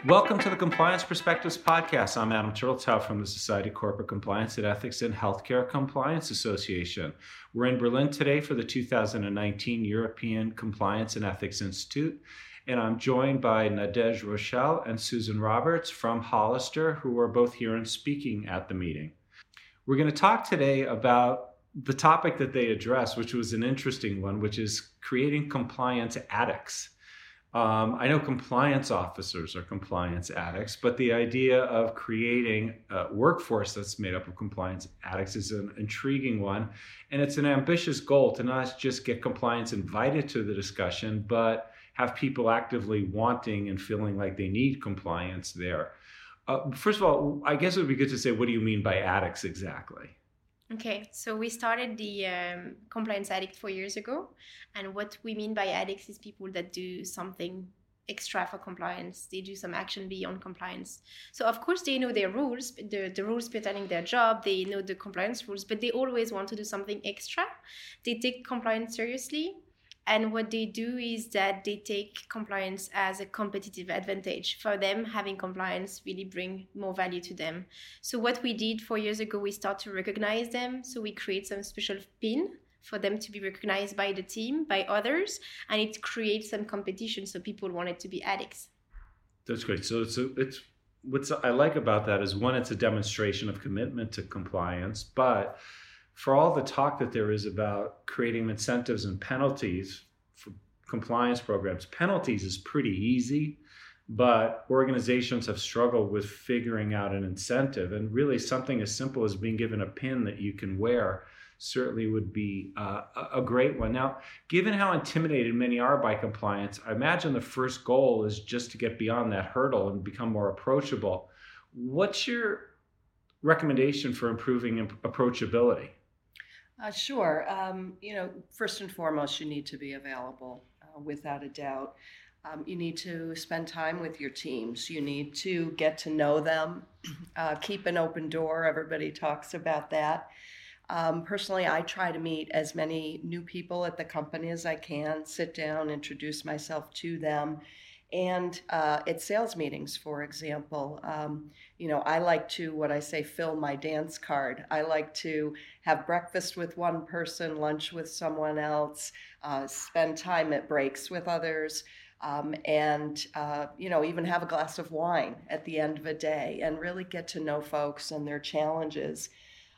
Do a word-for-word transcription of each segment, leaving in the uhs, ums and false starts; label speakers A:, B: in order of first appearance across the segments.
A: Welcome to the Compliance Perspectives Podcast. I'm Adam Turteltaub from the Society of Corporate Compliance and Ethics in Healthcare Compliance Association. We're in Berlin today for the two thousand nineteen European Compliance and Ethics Institute, and I'm joined by Nadège Rochelle and Susan Roberts from Hollister, who are both here and speaking at the meeting. We're going to talk today about the topic that they addressed, which was an interesting one, which is creating compliance addicts. Um, I know compliance officers are compliance addicts, but the idea of creating a workforce that's made up of compliance addicts is an intriguing one. And it's an ambitious goal to not just get compliance invited to the discussion, but have people actively wanting and feeling like they need compliance there. Uh, first of all, I guess it would be good to say, what do you mean by addicts exactly?
B: Okay, so we started the um, Compliance Addict four years ago. And what we mean by addicts is people that do something extra for compliance. They do some action beyond compliance. So of course they know their rules, the, the rules pertaining to their job, they know the compliance rules, but they always want to do something extra. They take compliance seriously. And what they do is that they take compliance as a competitive advantage. For them, having compliance really bring more value to them. So what we did four years ago, we start to recognize them. So we create some special pin for them to be recognized by the team, by others. And it creates some competition. So people wanted to be addicts.
A: That's great. So it's, a, it's what's I like about that is, one, it's a demonstration of commitment to compliance, but for all the talk that there is about creating incentives and penalties for compliance programs, penalties is pretty easy, but organizations have struggled with figuring out an incentive. And really something as simple as being given a pin that you can wear certainly would be uh, a great one. Now, given how intimidated many are by compliance, I imagine the first goal is just to get beyond that hurdle and become more approachable. What's your recommendation for improving approachability?
C: Uh, sure. Um, you know, first and foremost, you need to be available, uh, without a doubt. Um, you need to spend time with your teams. You need to get to know them, uh, keep an open door. Everybody talks about that. Um, personally, I try to meet as many new people at the company as I can, sit down, introduce myself to them. And uh, at sales meetings, for example, um, you know, I like to, what I say, fill my dance card. I like to have breakfast with one person, lunch with someone else, uh, spend time at breaks with others, um, and, uh, you know, even have a glass of wine at the end of a day and really get to know folks and their challenges.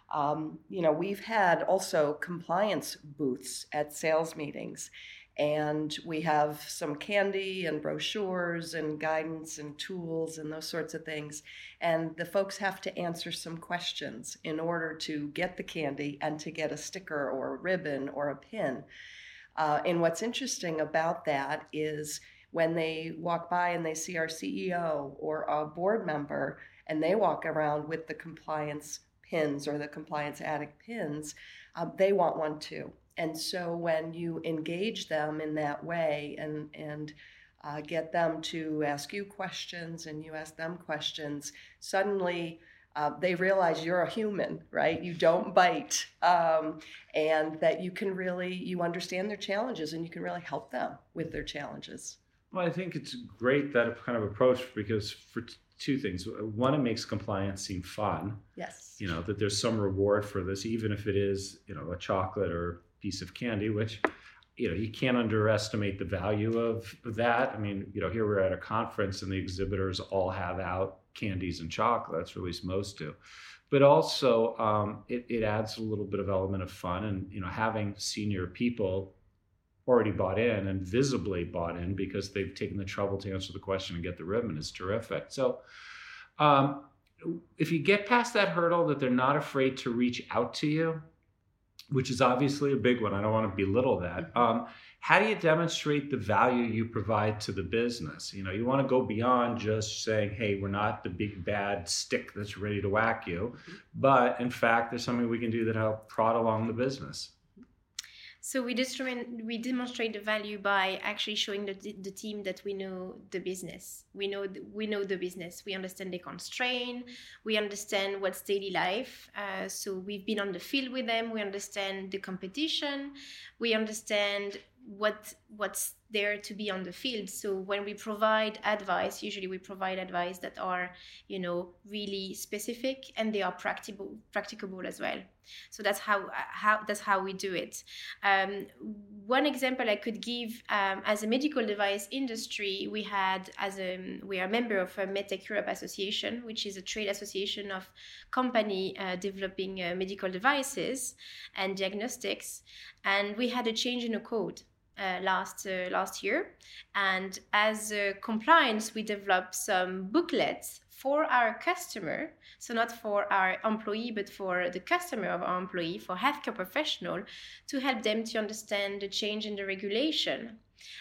C: Um, you know, we've had also compliance booths at sales meetings. And we have some candy and brochures and guidance and tools and those sorts of things. And the folks have to answer some questions in order to get the candy and to get a sticker or a ribbon or a pin. Uh, and what's interesting about that is when they walk by and they see our C E O or a board member and they walk around with the compliance pins or the compliance addict pins, uh, they want one too. And so when you engage them in that way and, and uh, get them to ask you questions and you ask them questions, suddenly uh, they realize you're a human, right? You don't bite, um, and that you can really, you understand their challenges and you can really help them with their challenges.
A: Well, I think it's great, that kind of approach, because for t- two things. One, it makes compliance seem fun.
C: Yes.
A: You know, that there's some reward for this, even if it is, you know, a chocolate or piece of candy, which, you know, you can't underestimate the value of that. I mean, you know, here we're at a conference and the exhibitors all have out candies and chocolates, or at least most do. But also um, it, it adds a little bit of element of fun, and, you know, having senior people already bought in and visibly bought in because they've taken the trouble to answer the question and get the ribbon is terrific. So um, if you get past that hurdle, that they're not afraid to reach out to you, which is obviously a big one. I don't want to belittle that. Um, how do you demonstrate the value you provide to the business? You know, you want to go beyond just saying, hey, we're not the big bad stick that's ready to whack you. But in fact, there's something we can do that help prod along the business.
B: So we demonstrate we demonstrate the value by actually showing the the team that we know the business. We know the, we know the business. We understand the constraint. We understand what's daily life. Uh, so we've been on the field with them. We understand the competition. We understand what what's there to be on the field. So when we provide advice, usually we provide advice that are, you know, really specific, and they are practicable, practicable as well. So that's how how that's how we do it. Um, one example I could give, um, as a medical device industry, we had as a we are a member of a MedTech Europe Association, which is a trade association of company uh, developing uh, medical devices and diagnostics, and we had a change in the code. Uh, last uh, last year, and as uh, compliance, we developed some booklets for our customer, so not for our employee, but for the customer of our employee, for healthcare professional, to help them to understand the change in the regulation.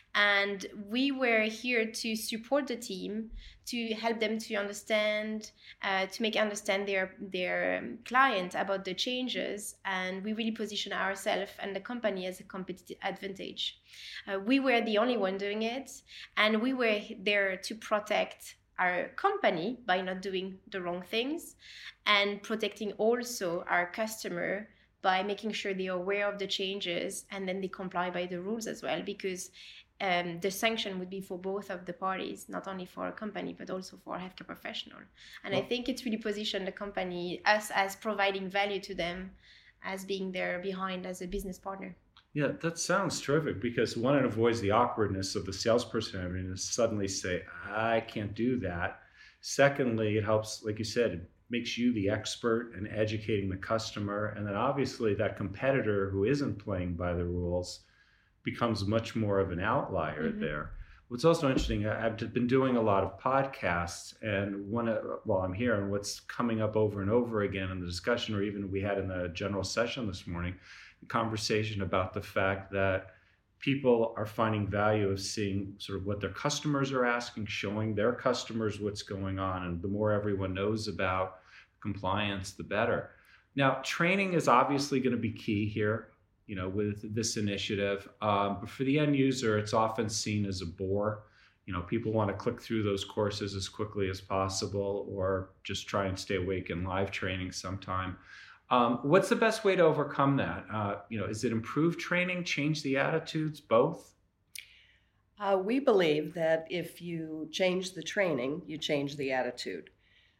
B: And we were here to support the team, to help them to understand, uh, to make understand their their um, client about the changes. And we really position ourselves and the company as a competitive advantage. Uh, we were the only one doing it, and we were there to protect our company by not doing the wrong things, and protecting also our customer by making sure they are aware of the changes and then they comply by the rules as well, because um, the sanction would be for both of the parties, not only for a company, but also for a healthcare professional. And well, I think it's really positioned the company, us as providing value to them, as being there behind as a business partner.
A: Yeah, that sounds terrific, because one, it avoids the awkwardness of the salesperson having to suddenly say, I can't do that. Secondly, it helps, like you said, it makes you the expert in educating the customer. And then obviously that competitor who isn't playing by the rules becomes much more of an outlier mm-hmm. there. What's also interesting, I've been doing a lot of podcasts, and one, well, I'm hearing what's coming up over and over again in the discussion, or even we had in the general session this morning, the conversation about the fact that people are finding value of seeing sort of what their customers are asking, showing their customers what's going on. And the more everyone knows about compliance, the better. Now, training is obviously going to be key here, you know, with this initiative. Um, but for the end user, it's often seen as a bore. You know, people want to click through those courses as quickly as possible, or just try and stay awake in live training sometime. Um, what's the best way to overcome that? Uh, you know, is it improve training, change the attitudes, both?
C: Uh, we believe that if you change the training, you change the attitude.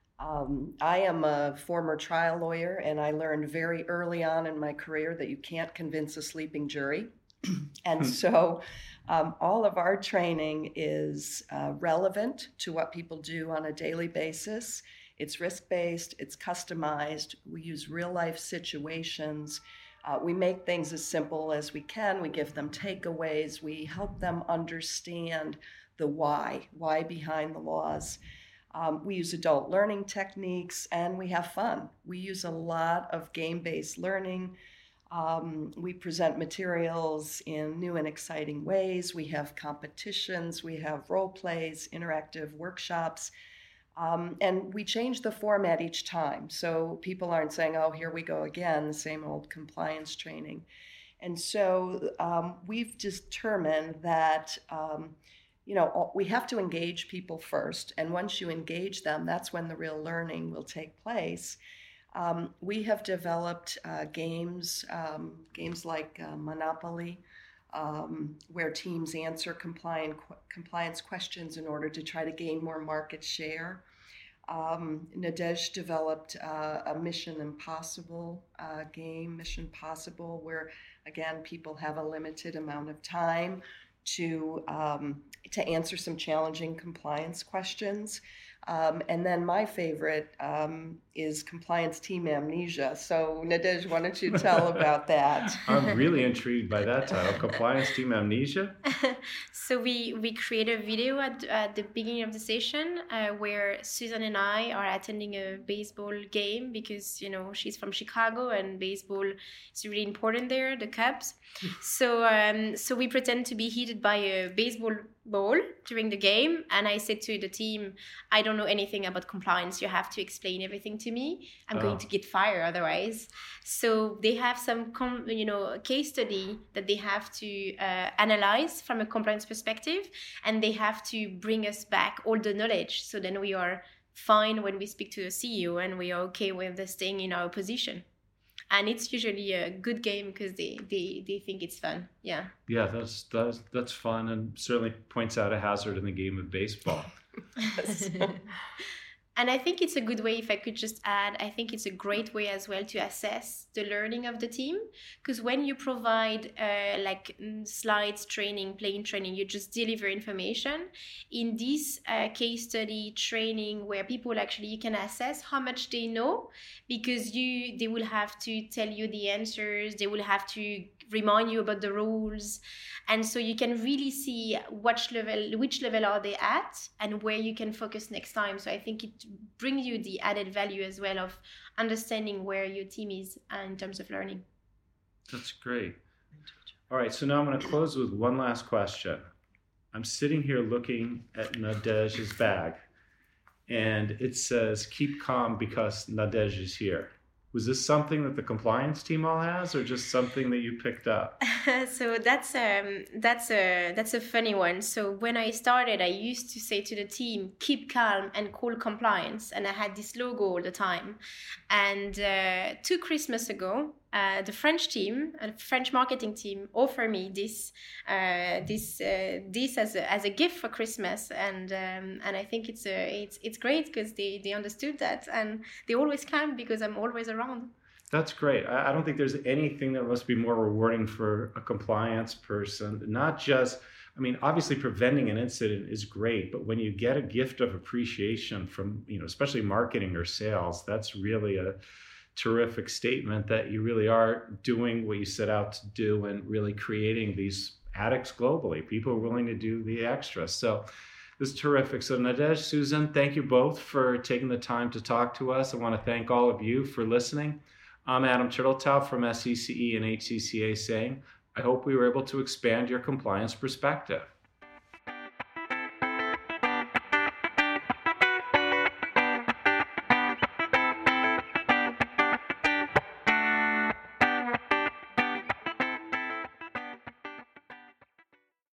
C: Um, I am a former trial lawyer, and I learned very early on in my career that you can't convince a sleeping jury. And so um, all of our training is uh, relevant to what people do on a daily basis. It's risk-based, it's customized, we use real-life situations, uh, we make things as simple as we can, we give them takeaways, we help them understand the why, why behind the laws. Um, we use adult learning techniques, and we have fun. We use a lot of game-based learning. Um, we present materials in new and exciting ways. We have competitions, we have role plays, interactive workshops. Um, and we change the format each time, so people aren't saying, oh, here we go again, the same old compliance training. And so um, we've determined that, um, you know, we have to engage people first, and once you engage them, that's when the real learning will take place. Um, we have developed uh, games, um, games like uh, Monopoly, Um, where teams answer compliant, compliance questions in order to try to gain more market share. Um, Nadej developed uh, a Mission Impossible uh, game, Mission Possible, where, again, people have a limited amount of time to, um, to answer some challenging compliance questions. Um, and then my favorite um, is Compliance Team Amnesia. So Nadej, why don't you tell about that?
A: I'm really intrigued by that title, Compliance Team Amnesia.
B: So we, we create a video at, at the beginning of the session uh, where Susan and I are attending a baseball game, because, you know, she's from Chicago and baseball is really important there, the Cubs. so um, so we pretend to be hit by a baseball ball during the game, and I said to the team, I don't know anything about compliance, you have to explain everything to me, I'm oh. going to get fired otherwise. So they have some com- you know case study that they have to uh, analyze from a compliance perspective, and they have to bring us back all the knowledge, so then we are fine when we speak to the C E O and we are okay with the staying in our position. and it's usually a good game because they, they, they think it's fun. Yeah.
A: Yeah, that's that's that's fun, and certainly points out a hazard in the game of baseball.
B: And I think it's a good way, if I could just add, I think it's a great way as well to assess the learning of the team. Because when you provide uh, like slides training, plane training, you just deliver information. In this uh, case study training where people actually, you can assess how much they know, because you they will have to tell you the answers, they will have to remind you about the rules, and so you can really see which level which level are they at and where you can focus next time. So I think it brings you the added value as well of understanding where your team is in terms of learning.
A: That's great. All right, so now I'm going to close with one last question. I'm sitting here looking at Nadej's bag, and it says keep calm because Nadej is here. Was this something that the compliance team all has, or just something that you picked up?
B: So that's um that's a that's a funny one. So when I started, I used to say to the team, "Keep calm and call compliance," and I had this logo all the time. And uh, two Christmas ago, uh, the French team, a French marketing team, offered me this uh, this uh, this as a as a gift for Christmas, and um, and I think it's a it's it's great because they they understood that, and they always come because I'm always around.
A: That's great. I don't think there's anything that must be more rewarding for a compliance person. Not just, I mean, obviously preventing an incident is great, but when you get a gift of appreciation from, you know, especially marketing or sales, that's really a terrific statement that you really are doing what you set out to do and really creating these addicts globally. People are willing to do the extra. So this is terrific. So Nadej, Susan, thank you both for taking the time to talk to us. I want to thank all of you for listening. I'm Adam Turteltaub from S C C E and H C C A saying, I hope we were able to expand your compliance perspective.